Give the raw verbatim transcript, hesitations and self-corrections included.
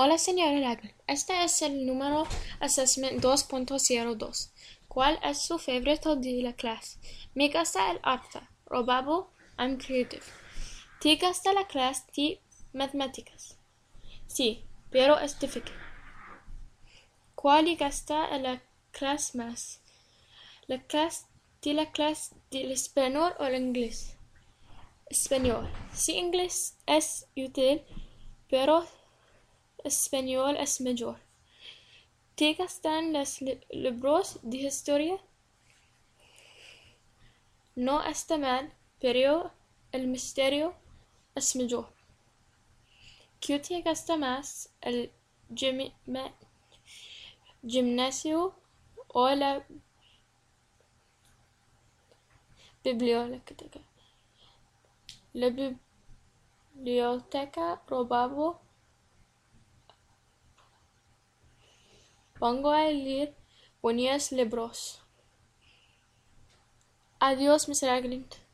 Hola, señora Ragnar. Este es el número Assessment dos punto cero dos. ¿Cuál es su favorito de la clase? Me gusta el arte. Probable, I'm creative. ¿Te gusta la clase de matemáticas? Sí, pero es difícil. ¿Cuál le gusta la clase más? ¿La clase de la clase del español o el inglés? Español. Sí, inglés es útil, pero español es mejor. ¿Te gustan los li- libros de historia? No está mal, pero el misterio es mejor. ¿Qué te gusta más, el gimi- ma- gimnasio o la biblioteca? La biblioteca probable. Pongo a leer buenos libros. Adiós, mister Aglint.